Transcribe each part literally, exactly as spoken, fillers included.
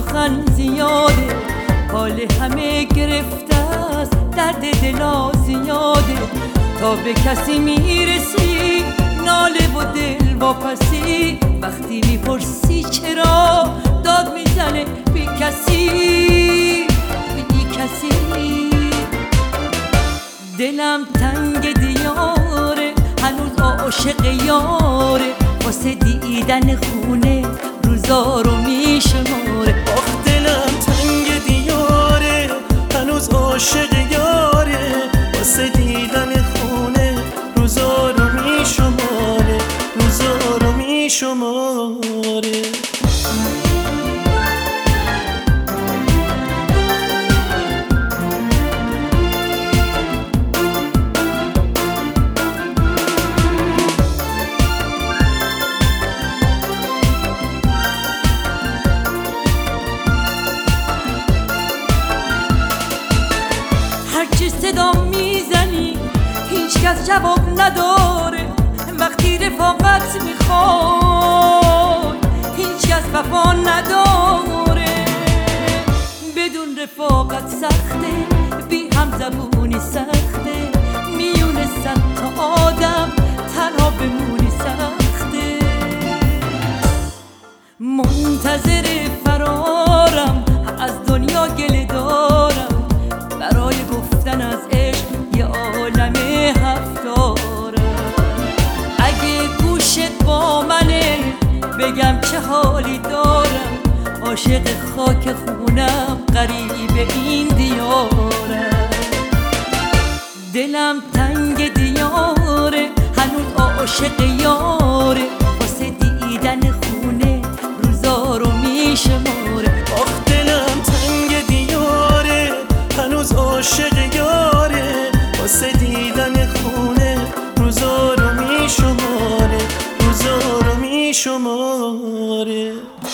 سخن زیاده، حال همه گرفته است، درد دلا زیاده. تا به کسی میرسی ناله و دل واپسی، وقتی میپرسی چرا داد میزنه بی کسی بی کسی. دلم تنگ دیاره، هنوز عاشق یاره، واسه دیدن خونه روزا رو میشماره. آخ دلم تنگ دیاره، هنوز عاشق یاره، واسه دیدن خونه روزا رو میشماره، روزا رو میشماره. هرچی صدا میزنی هیچ کس جواب نداره، وقتی رفاقت میخوای هیچ کس وفا نداره. بدون رفاقت سخته، بی هم زبونی سخته، میونه صد تا آدم تنها بمونی سخته. منتظر فرارم از دنیا گله دارم، برای گفتن از عشق یه عالم هفتارم. اگه گوشت با منه بگم چه حالی دارم، عاشق خاک خونم غریب این دیارم. دلم تنگ دیاره، هنوز عاشق یاره، واسه دیدن خونه روزا رو میشماره. آخ دلم تنگ دیاره، هنوز عاشق یاره، واسه دیدن خونه روزا رو میشماره، روزا رو میشماره.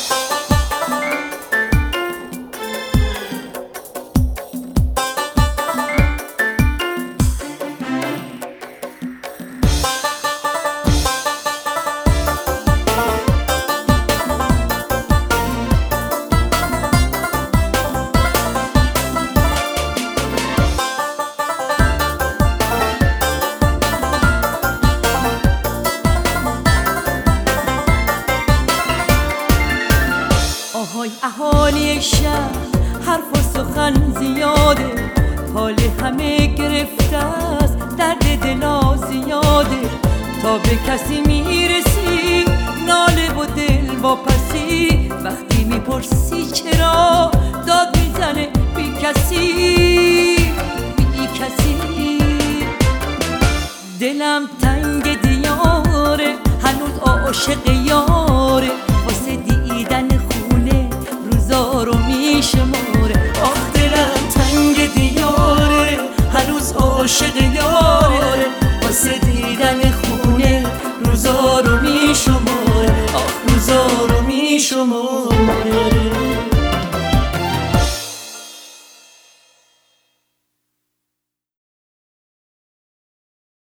آهای اهالی شهر حرف و سخن زیاده، حال همه گرفته است، درد دلا زیاده. تا به کسی میرسی ناله و دل واپسی، وقتی میپرسی چرا داد میزنه بی کسی بی کسی. دلم تنگ دیاره، هنوز عاشق یاره، واسه دیدن خونه روزا رو میشماره. آخ دلم تنگ دیاره، هنوز عاشق یاره، واسه دیدن خونه روزا رو میشماره، آخ روزا رو میشماره.